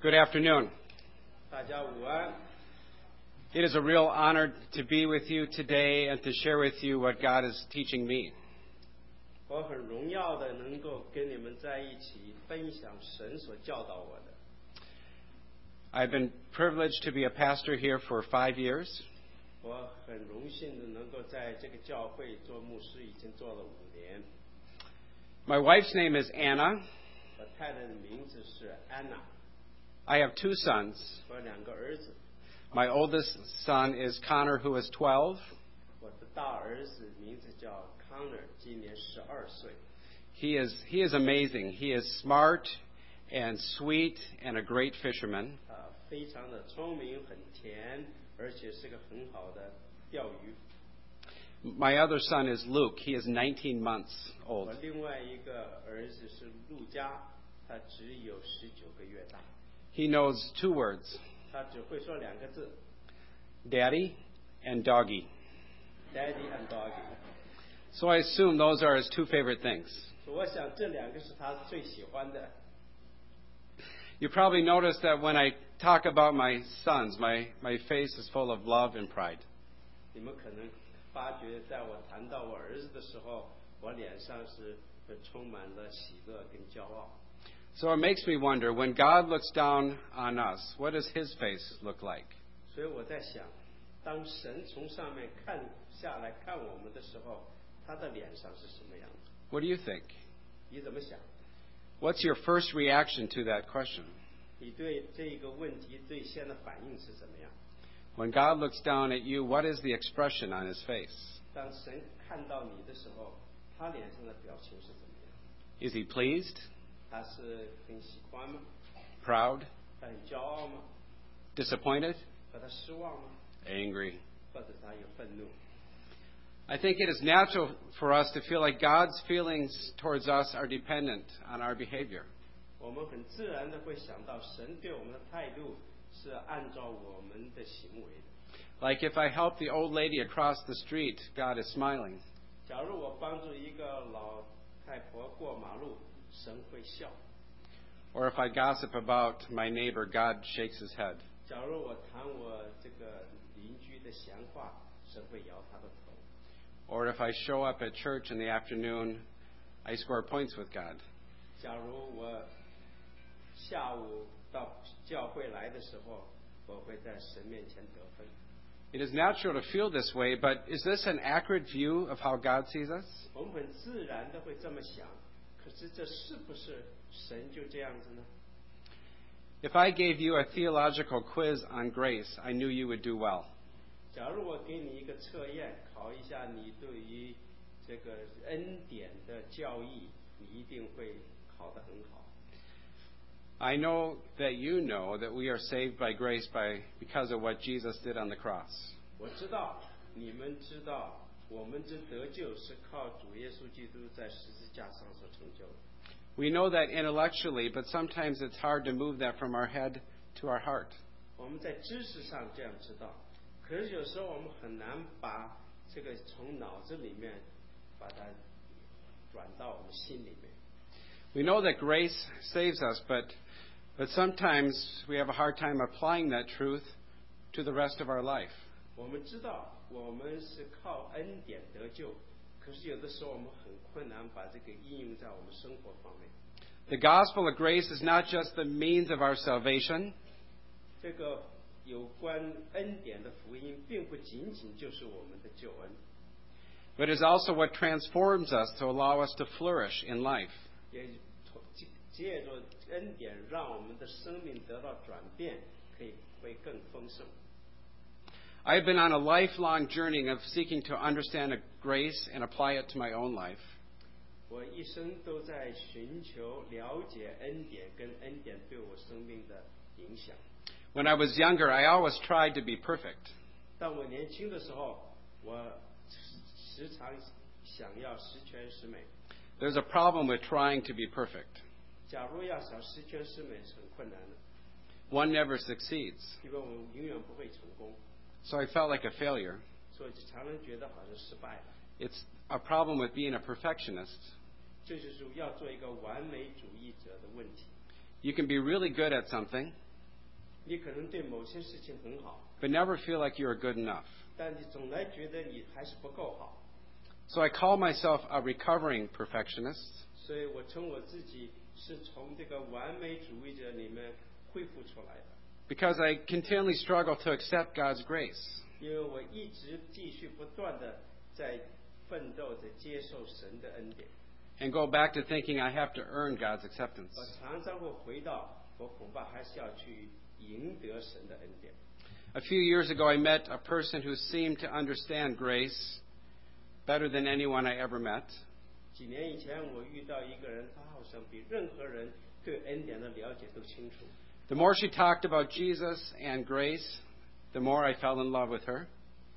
Good afternoon. 大家午安。 It is a real honor to be with you today and to share with you what God is teaching me. 我很荣耀的能够跟你们在一起分享神所教导我的。 I've been privileged to be a pastor here for 5 years. 我很荣幸的能够在这个教会做牧师，已经做了5年。 My wife's name is Anna. 我太太的名字是安娜， I have 2 sons. 我有2个儿子。 My oldest son is Connor, who is 12. 我的大儿子名字叫康尔，今年12岁。 He is amazing. He is smart and sweet and a great fisherman. 非常的聪明，很甜，而且是个很好的钓鱼。 My other son is Luke. He is 19 months 我 old. 另外一个儿子是陆佳，他只有19个月大， He knows 2 words, 他只会说2个字 Daddy and Doggy. ，Daddy and Doggy。 So I assume those are his 2 favorite things. 我想这2个是他最喜欢的。 You probably noticed that when I talk about my sons, my face is full of love and pride. 你们可能发觉，在我谈到我儿子的时候，我脸上是充满了喜乐跟骄傲。 So it makes me wonder, when God looks down on us, what does his face look like? 所以我在想，当神从上面看下来看我们的时候，他的脸上是什么样子？ What do you think? 你怎么想？ What's your first reaction to that question? 你对这个问题最先的反应是怎么样？ When God looks down at you, what is the expression on his face? 当神看到你的时候，他脸上的表情是怎么样？ Is he pleased? 他是很喜欢吗？ Proud? 他很骄傲吗？ Disappointed? 和他失望吗？ Angry? 或者他有愤怒？ I think it is natural for us to feel like God's feelings towards us are dependent on our behavior. 我们很自然的会想到，神对我们的态度是按照我们的行为的。 Like if I help the old lady across the street, God is smiling. 假如我帮助一个老太婆过马路，神会笑； Or if I gossip about my neighbor, God shakes his head. 假如我谈我这个邻居的闲话，神会摇他的头。 Or if I show up at church in the afternoon, I score points with God. 假如我下午到教会来的时候，我会在神面前得分。 It is natural to feel this way, but is this an accurate view of how God sees us? 我们很自然的会这么想，可是这是不是神就这样子呢？ If I gave you a theological quiz on grace, I knew you would do well. 假如我给你一个测验，考一下你对于这个恩典的教义，你一定会考得很好。 I know that you know that we are saved by grace because of what Jesus did on the cross. 我知道，你们知道，我们之得救是靠主耶稣基督在十字架上所成就的。 We know that intellectually, but sometimes it's hard to move that from our head to our heart. 我们在知识上这样知道，可是有时候我们很难把这个从脑子里面把它转到我们心里面。 We know that grace saves us, but sometimes we have a hard time applying that truth to the rest of our life. 我们知道我们是靠恩典得救，可是有的时候我们很困难把这个应用在我们生活方面。 The gospel of grace is not just the means of our salvation, 这个有关恩典的福音，并不仅仅就是我们的救恩， but is also what transforms us to allow us to flourish in life. 也借着恩典让我们的生命得到转变，会更丰盛。 I've been on a lifelong journey of seeking to understand grace and apply it to my own life. 我一生都在寻求了解恩典跟恩典对我生命的影响。 When I was younger, I always tried to be perfect. 当我年轻的时候，我时常想要十全十美。 There's a problem with trying to be perfect. 假如要想十全十美是很困难的， One never succeeds. 因为我们永远不会成功， So I felt like a failure. 所以常常觉得好像失败了。 It's a problem with being a perfectionist. 这就是要做一个完美主义者的问题。 You can be really good at something, 你可能对某些事情很好， but never feel like you are good enough. 但你总来觉得你还是不够好。 So I call myself a recovering perfectionist, 所以我称我自己是从这个完美主义者里面恢复出来的， because I continually struggle to accept God's grace. 因为我一直继续不断的在奋斗着接受神的恩典， And go back to thinking I have to earn God's acceptance. 我常常会回到我恐怕还是要去赢得神的恩典。 A few years ago, I met a person who seemed to understand grace better than anyone I ever met. 几年以前，我遇到一个人，他好像比任何人对恩典的了解都清楚。 The more she talked about Jesus and grace, the more I fell in love with her.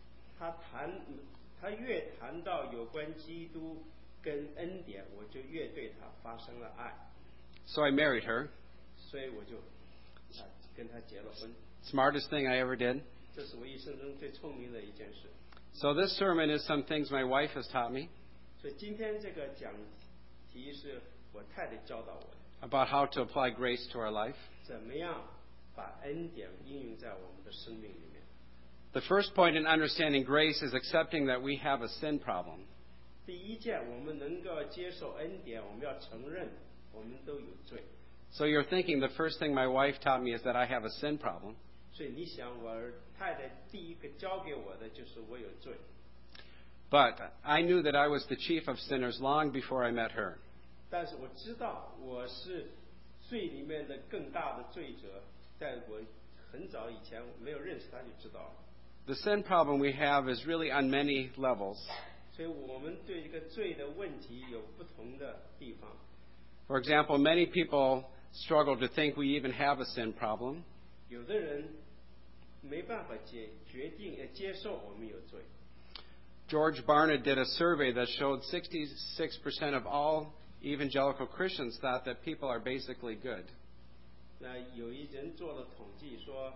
他越谈到有关基督跟恩典，我就越对他发生了爱， So I married her. 所以我就跟他结了婚。 Smartest thing I ever did. 这是我一生中最聪明的一件事。 So this sermon is some things my wife has taught me 所以今天这个讲题是我太太教导我的， about how to apply grace to our life. 怎么样把恩典应用在我们的生命里面。 The first point in understanding grace is accepting that we have a sin problem. 第一件，我们能够接受恩典，我们要承认我们都有罪。 So you're thinking the first thing my wife taught me is that I have a sin problem. 所以你想，我太太第一个教给我的就是我有罪。 But I knew that I was the chief of sinners long before I met her. 但是我知道我是罪里面的更大的罪者，在我很早以前没有认识他就知道了。 The sin problem we have is really on many levels. 所以我们对这个罪的问题有不同的地方。 For example, many people struggle to think we even have a sin problem. 有的人没办法接受我们有罪。 George Barna did a survey that showed 66% of all evangelical Christians thought that people are basically good. 那有一人做了统计说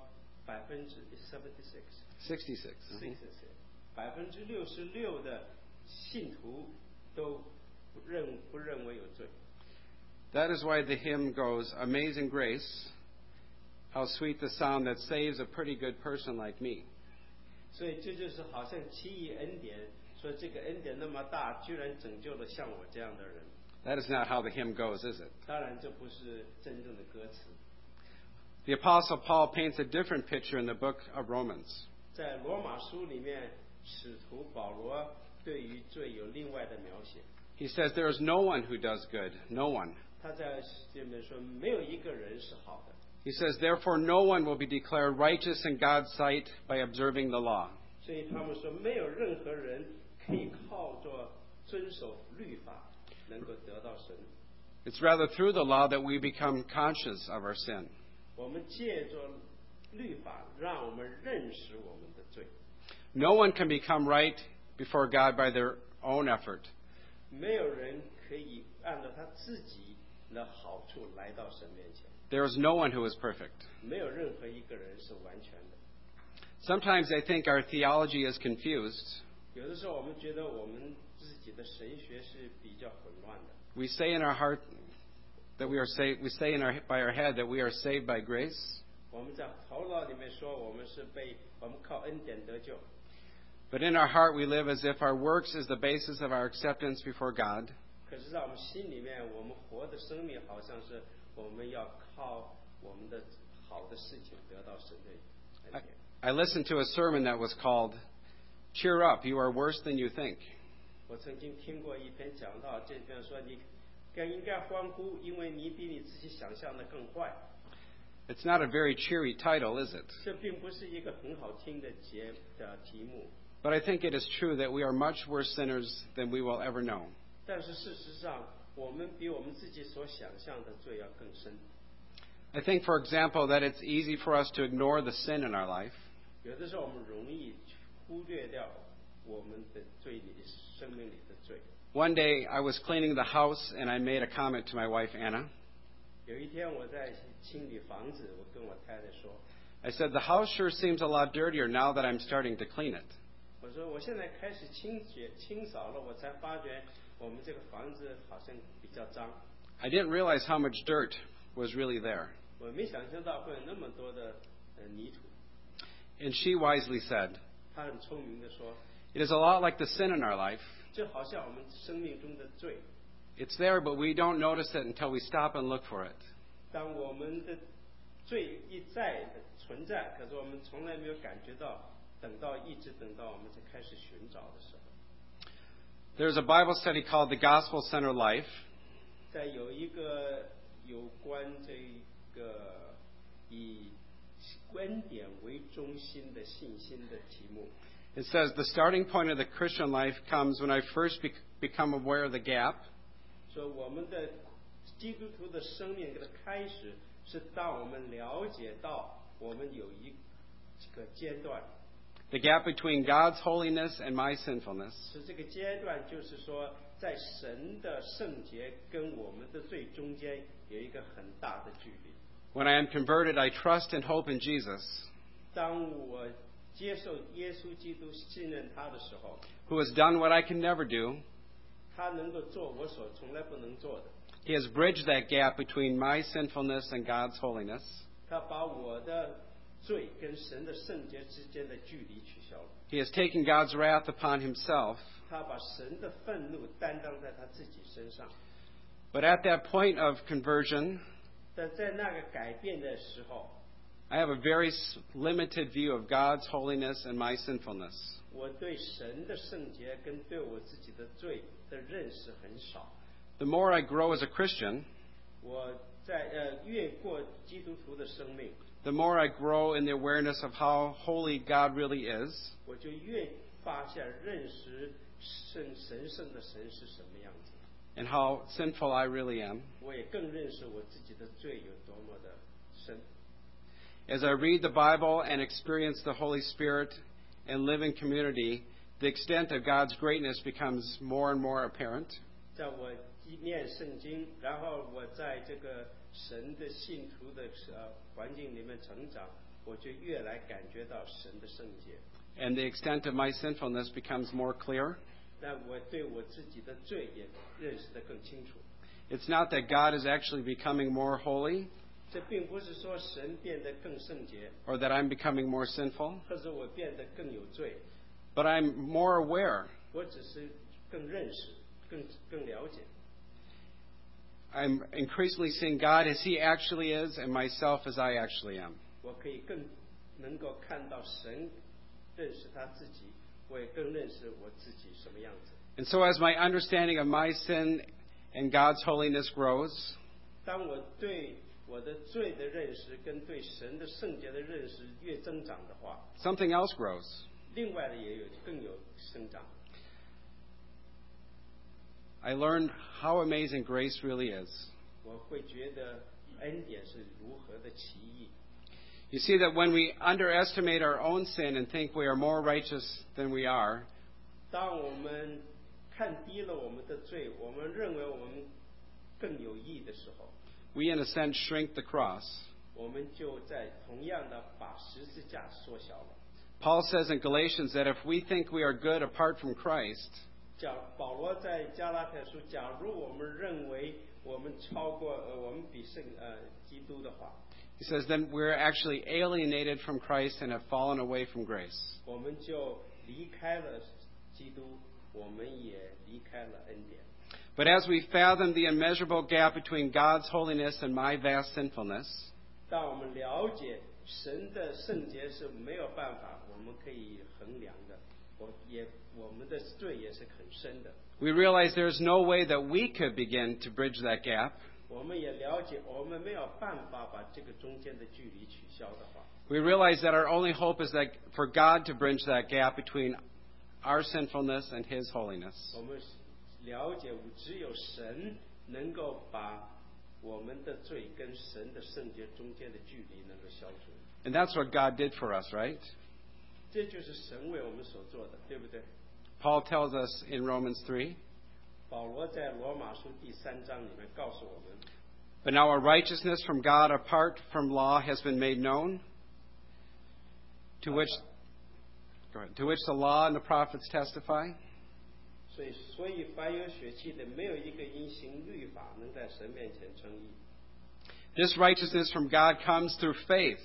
66. 66%的信徒都不认为有罪。 That is why the hymn goes, Amazing Grace, how sweet the sound that saves a pretty good person like me. 所以这就是好像奇异恩典，说这个恩典那么大，居然拯救了像我这样的人。 That is not how the hymn goes, is it? 当然，这不是真正的歌词。 The Apostle Paul paints a different picture in the book of Romans. 在罗马书里面，使徒保罗对于罪有另外的描写。 He says, There is no one who does good, no one. 他在这里面说，没有一个人是好的。 He says, Therefore no one will be declared righteous in God's sight by observing the law. 所以他们说，没有任何人可以靠着遵守律法能够得到神。 It's rather through the law that we become conscious of our sin. 我们借着律法，让我们认识我们的罪。 No one can become right before God by their own effort. 没有人可以按照他自己的好处来到神面前。 There is no one who is perfect. 没有任何一个人是完全的。 Sometimes I think our theology is confused. 有的时候，我们觉得我们自己的神学是比较混乱的。 We say in our heart that we are saved. We say by our head that we are saved by grace. 我们在头脑里面说，我们靠恩典得救。 But in our heart we live as if our works is the basis of our acceptance before God. 可是，在我们心里面，我们活的生命好像是我们要靠我们的好的事情得到神的恩典。 I listened to a sermon that was called, Cheer Up, You Are Worse Than You Think. 我曾经听过一篇讲道，这篇说你应该欢呼，因为你比你自己想象的更坏。 It's not a very cheery title, is it? 这并不是一个很好听的题目， But I think it is true that we are much worse sinners than we will ever know. 但是事实上，我们比我们自己所想象的罪要更深。 I think, for example, that it's easy for us to ignore the sin in our life. 有的时候，我们容易忽略掉我们的生命里的罪。 One day I was cleaning the house and I made a comment to my wife, Anna. 有一天我在清理房子，我跟我太太说， I said, The house sure seems a lot dirtier now that I'm starting to clean it. 我说我现在开始清扫了，我才发觉我们这个房子好像比较脏。 I didn't realize how much dirt was really there. 我没想象到会有那么多的泥土。 And she wisely said, 他很聪明的说， "It is a lot like the sin in our life. 就好像我们生命中的罪， It's there, but we don't notice it until we stop and look for it. 当我们的罪一再的存在，可是我们从来没有感觉到，一直等到我们才开始寻找的时候。 There's a Bible study called The Gospel Centered Life. 在有一个有关这个以观点为中心的信心的题目。 It says the starting point of the Christian life comes when I first become aware of the gap. 说我们的基督徒的生命的开始，是当我们了解到我们有一个阶段。 The gap between God's holiness and my sinfulness. 是这个阶段，就是说，在神的圣洁跟我们的罪中间有一个很大的距离。 When I am converted, I trust and hope in Jesus, 当我接受耶稣基督、信任他的时候， who has done what I can never do. 他能够做我所从来不能做的。 He has bridged that gap between my sinfulness and God's holiness. 他把我的罪跟神的圣洁之间的距离取消了。 He has taken God's wrath upon himself. 他把神的愤怒担当在他自己身上。 But at that point of conversion, 但在那个改变的时候， I have a very limited view of God's holiness and my sinfulness. 我对神的圣洁跟对我自己的罪的认识很少。 The more I grow as a Christian, 我在越过基督徒的生命， the more I grow in the awareness of how holy God really is, 我就越发现认识神圣的神是什么样子， and how sinful I really am. 我也更认识我自己的罪有多么的深。 As I read the Bible and experience the Holy Spirit and live in community, the extent of God's greatness becomes more and more apparent. 在我念圣经，然后我在这个神的信徒的环境里面成长，我就越来感觉到神的圣洁。 And the extent of my sinfulness becomes more clear. 那我对我自己的罪也认识得更清楚。 It's not that God is actually becoming more holy 这并不是说神变得更圣洁， or that I'm becoming more sinful, 或者我变得更有罪， but I'm more aware. 我只是更认识、更了解。 I'm increasingly seeing God as He actually is and myself as I actually am. 我可以更能够看到神，认识他自己，我也更认识我自己什么样子。 And so as my understanding of my sin and God's holiness grows, 当我对我的罪的认识跟对神的圣洁的认识越增长的话， something else grows. 另外的也更有生长。 I learn how amazing grace really is. 我会觉得恩典是如何的奇异。 You see that when we underestimate our own sin and think we are more righteous than we are, 当我们看低了我们的罪，我们认为我们更有益的时候， we in a sense shrink the cross. 我们就在同样的把十字架缩小了。 Paul says in Galatians that if we think we are good apart from Christ, 保罗在加拉太书，假如我们认为我们超过我们比基督的话， he says then we're actually alienated from Christ and have fallen away from grace. 我们就离开了基督，我们也离开了恩典。 But as we fathom the immeasurable gap between God's holiness and my vast sinfulness, 当我们了解神的圣洁是没有办法我们可以衡量的，我们的罪也是很深的。 we realize there's no way that we could begin to bridge that gap. 我们也了解，我们没有办法把这个中间的距离取消的话， We realize that our only hope is that for God to bridge that gap between our sinfulness and His holiness. 我们了解只有神能够把我们的罪跟神的圣洁中间的距离能够消除。 And that's what God did for us, right? 这就是神为我们所做的，对不对？ Paul tells us in Romans 3, 保罗在罗马书第3章里面告诉我们， but now a righteousness from God apart from law has been made known, to which the law and the prophets testify. 所以凡有血气的，没有一个因行律法能在神面前称义。 This righteousness from God comes through faith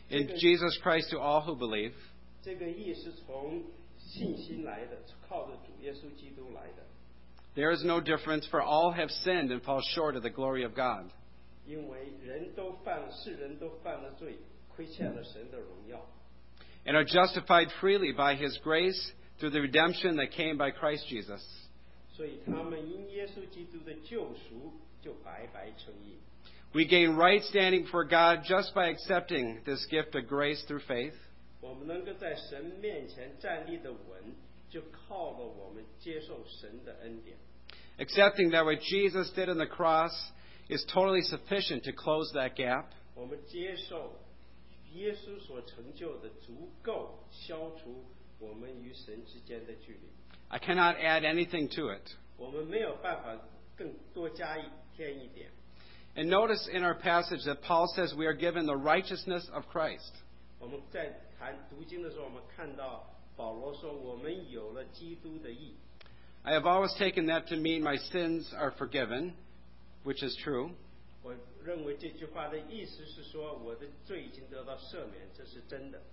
in Jesus Christ to all who believe. 这个义是从信心来的，靠着主耶稣基督来的。 There is no difference, for all have sinned and fall short of the glory of God. 因为世人都犯了罪，亏欠了神的荣耀。 And are justified freely by His grace through the redemption that came by Christ Jesus. 所以他们因耶稣基督的救赎，就白白称义。 We gain right standing for God just by accepting this gift of grace through faith. 我们能够在神面前站立的稳，就靠了我们接受神的恩典。 Accepting that what Jesus did on the cross is totally sufficient to close that gap. 我们接受耶稣所成就的足够消除我们与神之间的距离。 I cannot add anything to it. 我们没有办法更多加添一点。 And notice in our passage that Paul says we are given the righteousness of Christ. 我们在读经的时候，我们看到保罗说，我们有了基督的义。 I have always taken that to mean my sins are forgiven, which is true. 我认为这句话的意思是说，我的罪已经得到赦免，这是真的。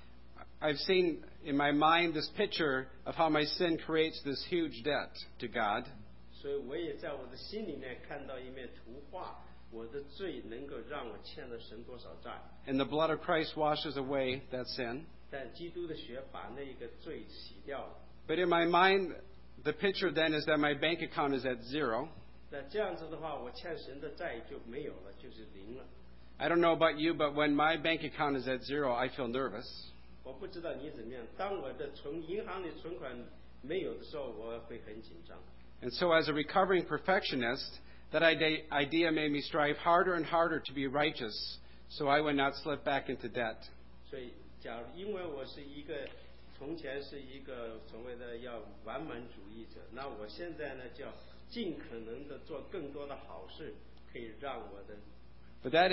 I've seen in my mind this picture of how my sin creates this huge debt to God. 所以我也在我的心里面看到一面图画，我的罪能够让我欠了神多少债。 And the blood of Christ washes away that sin. 但基督的血把那个罪洗掉了。 But in my mind, the picture then is that my bank account is at zero. 那这样子的话，我欠神的债就没有了，就是零了。 I don't know about you, but when my bank account is at zero, I feel nervous. 我不知道你怎么样，当我的银行里存款没有的时候，我会很紧张。 And so as a recovering perfectionist, that idea made me strive harder and harder to be righteous so I would not slip back into debt. 所以，因为我是从前是一个所谓的要完满主义者，那我现在呢，就要尽可能的做更多的好事，可以让我的。 But that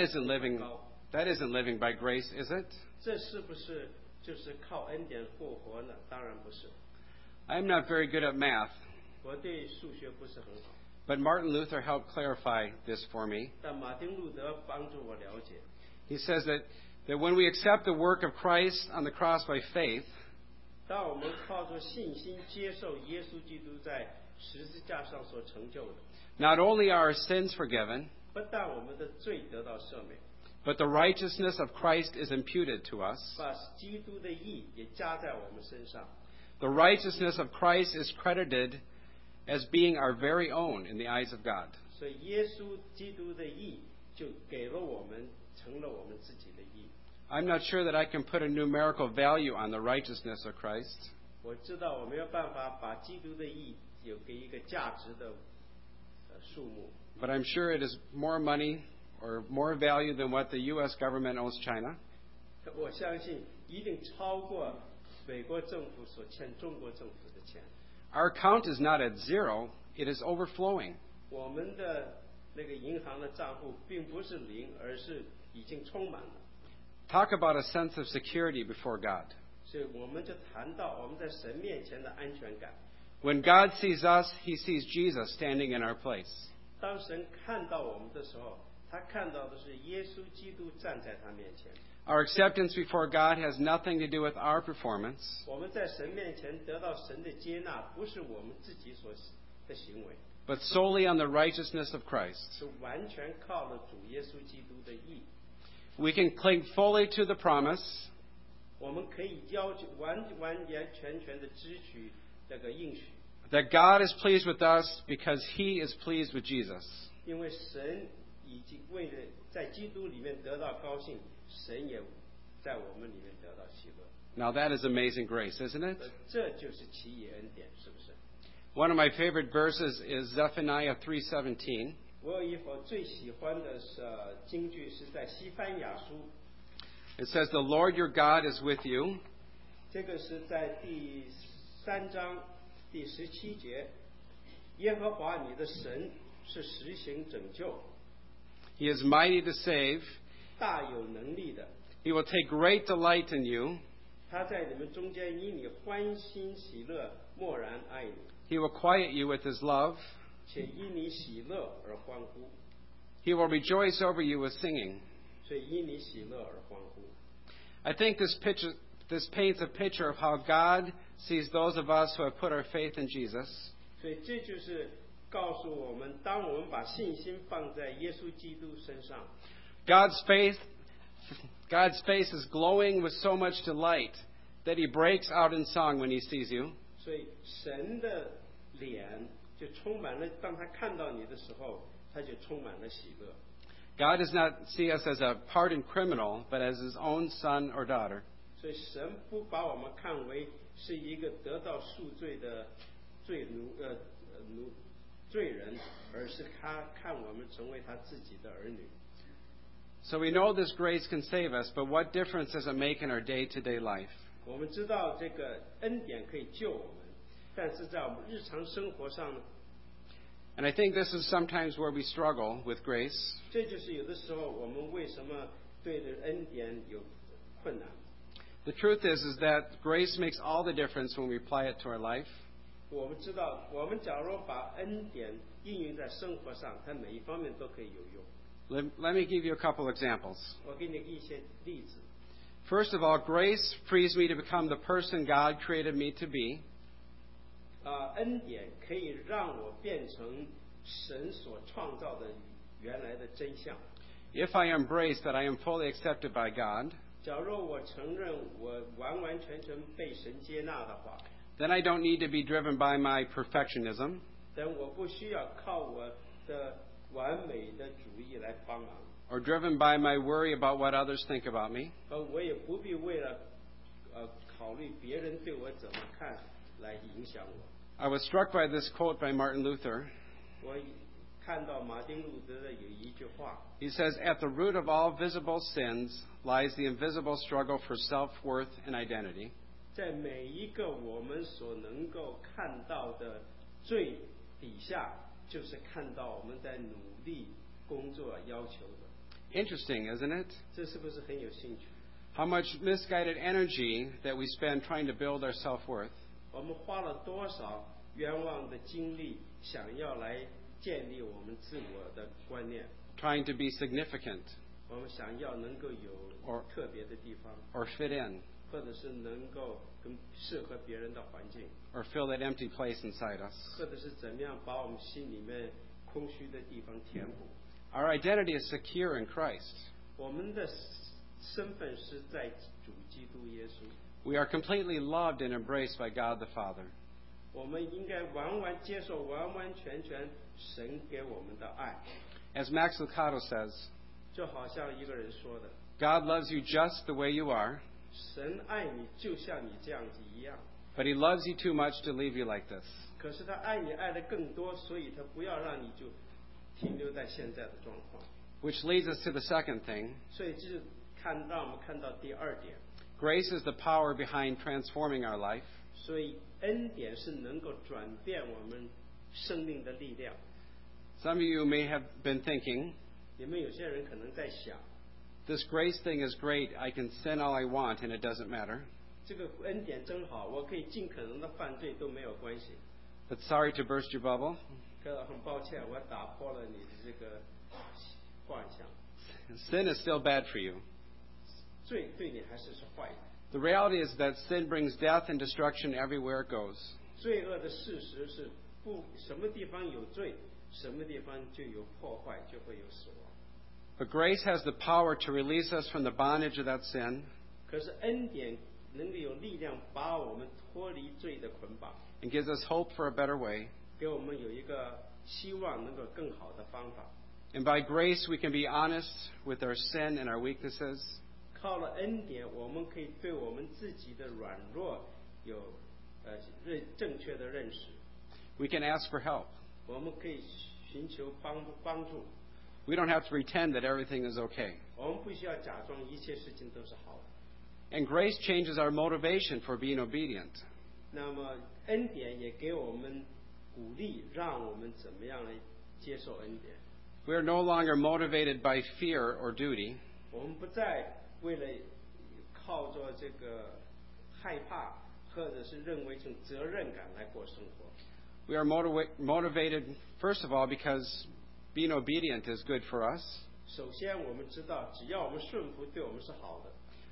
isn't living by grace, is it? 这是不是就是靠恩典过活呢？当然不是。 I'm not very good at math. 我对数学不是很好。 But Martin Luther helped clarify this for me. 但马丁路德帮助我了解。 He says that when we accept the work of Christ on the cross by faith, 当我们靠着信心接受耶稣基督在十字架上所成就的， not only are our sins forgiven, 不但我们的罪得到赦免， but the righteousness of Christ is imputed to us. 把基督的义也加在我们身上。 The righteousness of Christ is credited as being our very own in the eyes of God. 所以耶稣基督的义就给了我们，成了我们自己的义。 I'm not sure that I can put a numerical value on the righteousness of Christ. 我知道我没有办法把基督的义有给一个价值的数目。 But I'm sure it is more money or more value than what the U.S. government owes China. 我相信一定超过美国政府所欠中国政府的钱。 Our account is not at zero, it is overflowing. 我们的那个银行的账户并不是零，而是已经充满了。 Talk about a sense of security before God. 所以我们就谈到我们在神面前的安全感。 When God sees us, He sees Jesus standing in our place. 当神看到我们的时候，他看到的是耶稣基督站在他面前。 Our acceptance before God has nothing to do with our performance, 我们在神面前得到神的接纳，不是我们自己所的行为， but solely on the righteousness of Christ. 是完全靠了主耶稣基督的义。 We can cling fully to the promise 我们可以要求完全的支取这个应许， that God is pleased with us because He is pleased with Jesus. 因为神已经为了在基督里面得到高兴，神也在我们里面得到喜乐。 Now that is amazing grace, isn't it? 这就是奇异恩典，是不是？ One of my favorite verses is Zephaniah 3:17. 我有一首最喜欢的经句是在西番雅书， It says, "The Lord your God is with you. 这个是在第3章第17节，耶和华你的神是实行拯救， He is mighty to save. 大有能力的， He will take great delight in you. 他在你们中间因你欢欣喜乐，默然爱你， He will quiet you with His love. 且因你喜乐而欢呼， He will rejoice over you with singing. 所以因你喜乐而欢呼。 I think this paints a picture of how God sees those of us who have put our faith in Jesus. 所以这就是告诉我们，当我们把信心放在耶稣基督身上， God's face is glowing with so much delight that He breaks out in song when He sees you. 所以神的脸就充满了，当他看到你的时候，他就充满了喜乐。 God does not see us as a pardoned criminal, but as His own son or daughter. 所以神不把我们看为是一个得到赎罪的罪人，而是他看我们成为他自己的儿女。 So we know this grace can save us, but what difference does it make in our day-to-day life? 我们知道这个恩典可以救我们，但是在我们日常生活上呢， And I think this is sometimes where we struggle with grace. 这就是有的时候我们为什么对这恩典有困难。 The truth is that grace makes all the difference when we apply it to our life. 我们知道，我们假如把恩典应用在生活上，它每一方面都可以有用。 Let me give you a couple examples. 我给你一些例子。 First of all, grace frees me to become the person God created me to be. 恩典可以让我变成神所创造的原来的真相。 If I embrace that I am fully accepted by God, 假如我承认我完完全全被神接纳的话， then I don't need to be driven by my perfectionism, 但我不需要靠我的完美的主义来帮忙， or driven by my worry about what others think about me. 我也不必为了考虑别人对我怎么看来影响我。 I was struck by this quote by Martin Luther. 我看到马丁路德的有一句话， He says, "At the root of all visible sins lies the invisible struggle for self-worth and identity." 在每一个我们所能够看到的罪底下，就是看到我们在努力工作要求的。 Interesting, isn't it? 这是不是很有兴趣？ How much misguided energy that we spend trying to build our self-worth. 我们花了多少冤枉的精力，想要来建立我们自我的观念？ Trying to be significant 我们想要能够有特别的地方， or fit in 或者是能够跟适合别人的环境， or fill that empty place inside us. 或者是怎么样把我们心里面空虚的地方填补。 Our identity is secure in Christ. 我们的身份是在主基督耶稣， We are completely loved and embraced by God the Father. 我们应该完完接受完完全全神给我们的爱。 As Max Lucado says, 就好像一个人说的， God loves you just the way you are, 神爱你就像你这样子一样， but He loves you too much to leave you like this. 可是他爱你爱的更多，所以他不要让你就停留在现在的状况。 Which leads us to the second thing. 所以这让我们看到第二点， Grace is the power behind transforming our life. 所以恩典是能够转变我们生命的力量。 Some of you may have been thinking, 你们有些人可能在想， this grace thing is great. I can sin all I want and it doesn't matter. 这个恩典真好，我可以尽可能的犯罪都没有关系。 But sorry to burst your bubble. 可很抱歉，我打破了你的这个幻想， Sin is still bad for you. 罪对你还是坏的。 The reality is that sin brings death and destruction everywhere it goes. 罪恶的事实是什么地方有罪，什么地方就有破坏，就会有死亡。 But grace has the power to release us from the bondage of that sin 可是恩典能够有力量把我们脱离罪的捆绑， and gives us hope for a better way. 给我们有一个希望能够更好的方法。 And by grace, we can be honest with our sin and our weaknesses. 靠了恩典，我们可以对我们自己的软弱有正确的认识， We can ask for help. 我们可以寻求帮助。 We don't have to pretend that everything is okay. 我们不需要假装一切事情都是好的。 And grace changes our motivation for being obedient. 那么恩典也给我们鼓励，让我们怎么样来接受恩典。 We are no longer motivated by fear or duty. 我们不再为了靠着这个害怕，或者是认为这种责任感来过生活。 We are motivated, first of all, because being obedient is good for us. 首先，我们知道，只要我们顺服，对我们是好的。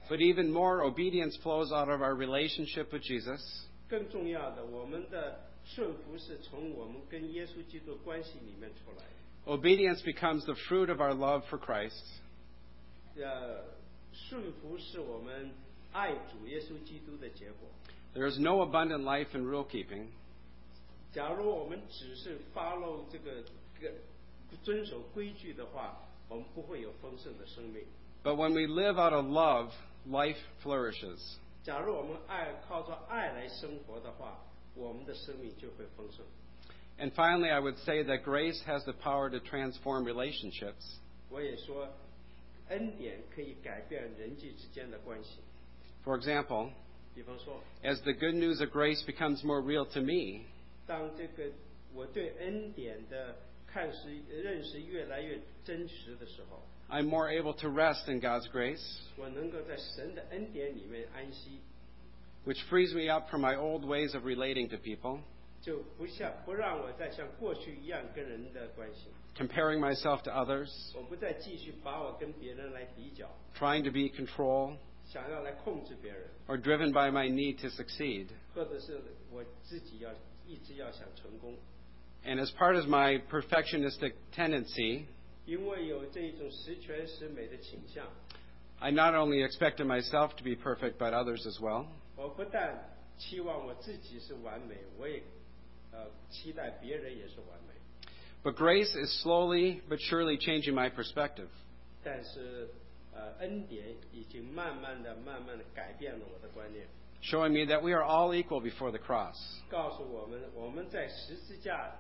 But even more, obedience flows out of our relationship with Jesus. 更重要的，我们的顺服是从我们跟耶稣基督关系里面出来的。 Obedience becomes the fruit of our love for Christ. 顺服是我们爱主耶稣基督的结果。 There is no abundant life in rule keeping. 假如我们只是 follow 这个遵守规矩的话，我们不会有丰盛的生命。 But when we live out of love, life flourishes. 假如我们靠着爱来生活的话，我们的生命就会丰盛。 And finally, I would say that grace has the power to transform relationships. 我也说，恩典可以改变人际之间的关系。 For example, 比方说， as the good news of grace becomes more real to me, 当这个我对恩典的认识越来越真实的时候， I'm more able to rest in God's grace, 我能够在神的恩典里面安息， which frees me up from my old ways of relating to people, 就不让我再像过去一样跟人的关系， comparing myself to others, 我不再继续把我跟别人来比较， trying to be control, 想要来控制别人， or driven by my need to succeed. 或者是我自己一直要想成功。 And as part of my perfectionistic tendency, 因为有这种十全十美的倾向， I not only expected myself to be perfect, but others as well. 我不但期望我自己是完美，我也期待别人也是完美。 But grace is slowly but surely changing my perspective. 但是恩典已经慢慢的改变了我的观念， Showing me that we are all equal before the cross. 告诉我们在十字架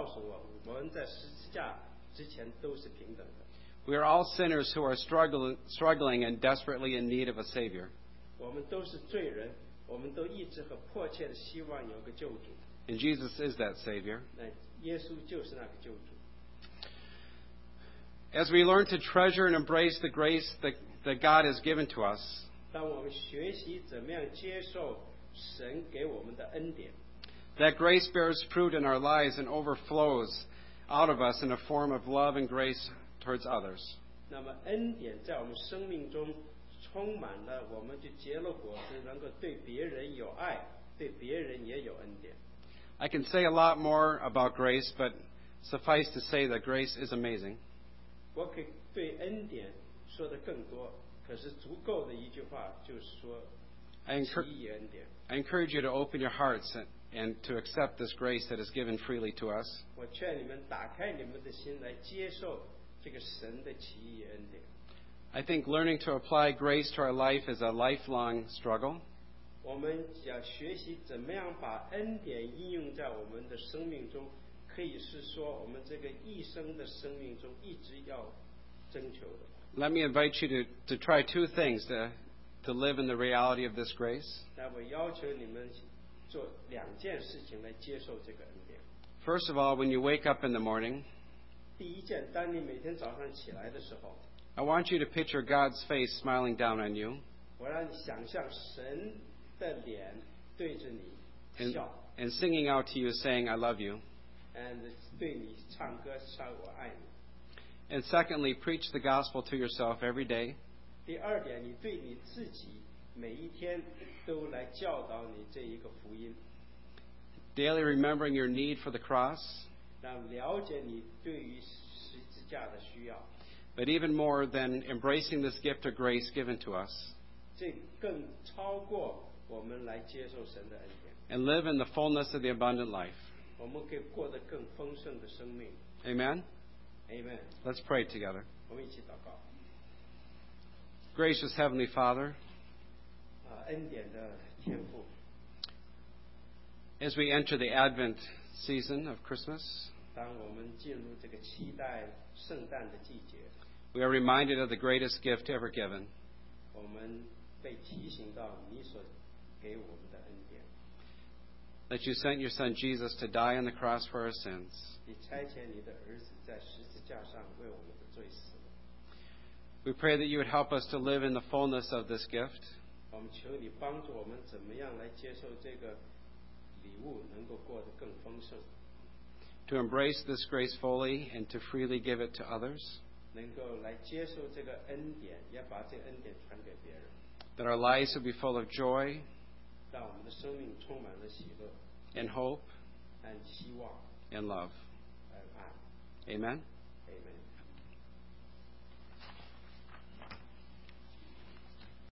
之前都是平等的。 We are all sinners who are struggling and desperately in need of a Savior. 我们都是罪人，我们都一直很迫切的希望有个救主。 And Jesus is that Savior. 那耶稣就是那个救主。 As we learn to treasure and embrace the grace that God has given to us, 当我们学习怎么样接受神给我们的恩典， that grace bears fruit in our lives and overflows out of us in a form of love and grace towards others. 那么恩典在我们生命中充满了，我们就结了果子，能够对别人有爱，对别人也有恩典。 I can say a lot more about grace, but suffice to say that grace is amazing. 我可以对恩典说的更多，可是足够的一句话就是说， I 奇异恩典。 encourage you to open your hearts and to accept this grace that is given freely to us. 我劝你们打开你们的心来接受这个神的奇异恩典。 I think learning to apply grace to our life is a lifelong struggle. 我们要学习怎么样把恩典应用在我们的生命中，可以是说我们这个一生的生命中一直要征求的。 Let me invite you to try two things to live in the reality of this grace. 那我要求你们做两件事情来接受这个恩典。 First of all, when you wake up in the morning, 第一件，当你每天早上起来的时候， I want you to picture God's face smiling down on you 我让你想象神的脸对着你 and, 笑， and singing out to you saying, I love you. and 对你唱歌唱我爱你。 And secondly, preach the gospel to yourself every day. 第二点，你对你自己每一天都来教导你这一个福音， Daily remembering your need for the cross, 让了解你对于十字架的需要。 but even more than embracing this gift of grace given to us, 这更超过我们来接受神的恩典， and live in the fullness of the abundant life. 我们可以过得更丰盛的生命。 Amen? Amen。 Let's pray together. 我们一起祷告。 Gracious Heavenly Father, 恩典的天父， as we enter the Advent season of Christmas, 当我们进入这个期待圣诞的季节， we are reminded of the greatest gift ever given, 我们被提醒到你所给我们的恩典。 that you sent your Son Jesus to die on the cross for our sins. 你差遣你的儿子在十字架上为我们的罪死了。 We pray that you would help us to live in the fullness of this gift, 我们求你帮助我们怎么样来接受这个礼物，能够过得更丰盛， to embrace this grace fully and to freely give it to others. 能够来接受这个恩典，也把这个恩典传给别人。 that our lives will be full of joy 让我们的生命充满了喜乐 and hope 和希望 and love. 和爱。 Amen. Amen.